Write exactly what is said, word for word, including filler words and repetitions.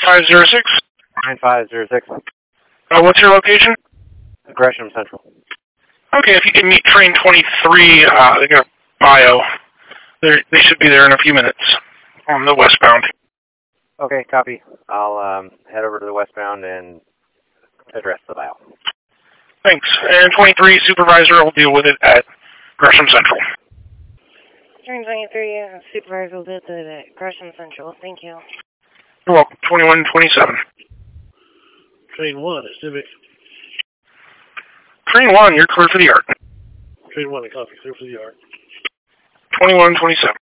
five zero six? nine five zero six. Uh, what's your location? Gresham Central. Okay, if you can meet train twenty-three, uh, they got bio. They're, they should be there in a few minutes on the westbound. Okay, copy. I'll um, head over to the westbound and address the bio. Thanks. And twenty-three, supervisor will deal with it at Gresham Central. Train twenty-three, uh, supervisor will do it at Gresham Central. Thank you. You're welcome. twenty-one twenty-seven. Train one at Civic. Train one, you're clear for the yard. Train one, a copy. Clear for the yard. twenty-one twenty-seven.